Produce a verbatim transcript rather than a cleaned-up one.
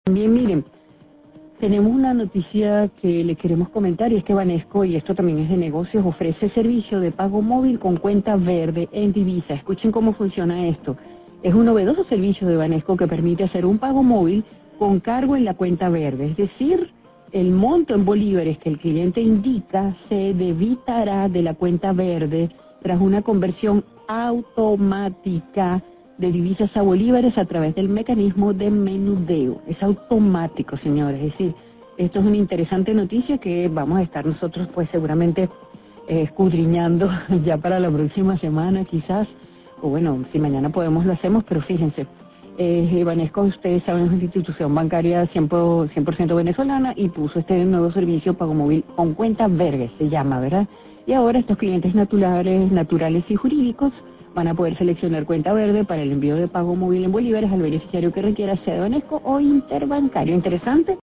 También miren, tenemos una noticia que le queremos comentar y es que Banesco, y esto también es de negocios, ofrece servicio de pago móvil con cuenta verde en divisa. Escuchen cómo funciona esto. Es un novedoso servicio de Banesco que permite hacer un pago móvil con cargo en la cuenta verde, es decir, el monto en bolívares que el cliente indica se debitará de la cuenta verde tras una conversión automática de divisas a bolívares a través del mecanismo de menudeo. Es automático, señores. Es decir, esto es una interesante noticia que vamos a estar nosotros pues seguramente eh, escudriñando ya para la próxima semana quizás, o bueno, si mañana podemos lo hacemos, pero fíjense, eh, Banesco, ustedes saben, es una institución bancaria cien por ciento venezolana y puso este nuevo servicio pago móvil con cuenta verde, se llama, ¿verdad? Y ahora estos clientes naturales, naturales y jurídicos van a poder seleccionar cuenta verde para el envío de pago móvil en bolívares al beneficiario que requiera, sea de Banesco o interbancario. Interesante.